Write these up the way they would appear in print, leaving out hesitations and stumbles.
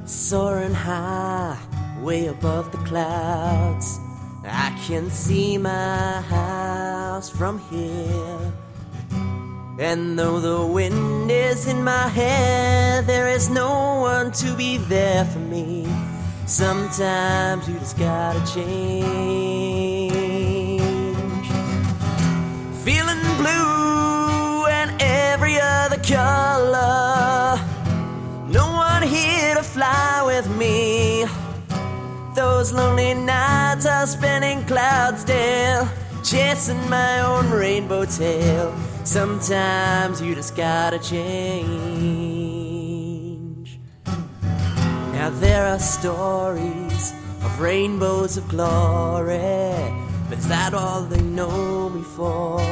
Soaring high, way above the clouds, I can see my house from here. And though the wind is in my hair, there is no one to be there for me. Sometimes you just gotta change. Feeling blue and every other color, no one here to fly with me. Those lonely nights I spent in Cloudsdale, chasing my own rainbow tail. Sometimes you just gotta change. Now there are stories of rainbows of glory, but is that all they know me for?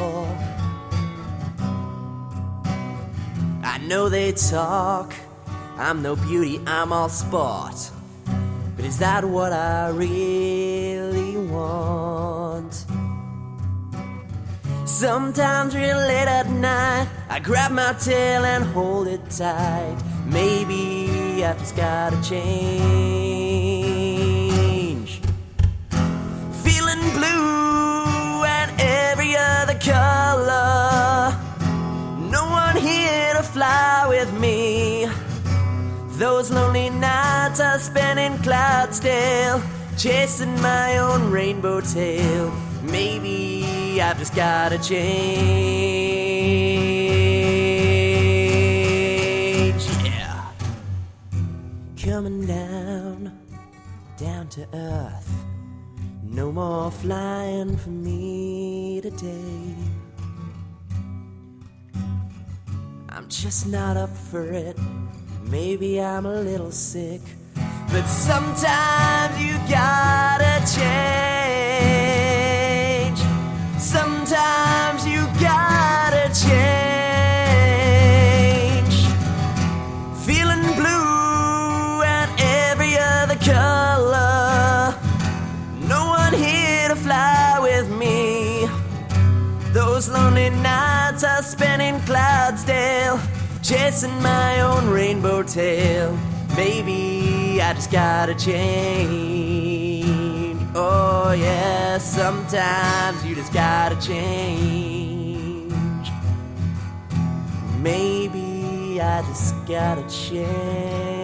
I know they talk, I'm no beauty, I'm all sport, but is that what I really want? Sometimes real late at night, I grab my tail and hold it tight. Maybe I've just gotta change. Feeling blue and every other color, no one here to fly with me. Those lonely nights I spent in Cloudsdale, chasing my own rainbow tail. Maybe I've just gotta change. Yeah. Coming down to earth. No more flying for me today. I'm just not up for it. Maybe I'm a little sick, but sometimes you gotta change. Sometimes you gotta change. Feeling blue and every other color, no one here to fly with me. Those lonely nights I spent in Cloudsdale, chasing my own rainbow tail. Maybe I just gotta change. Oh yeah, sometimes you just gotta change. Maybe I just gotta change.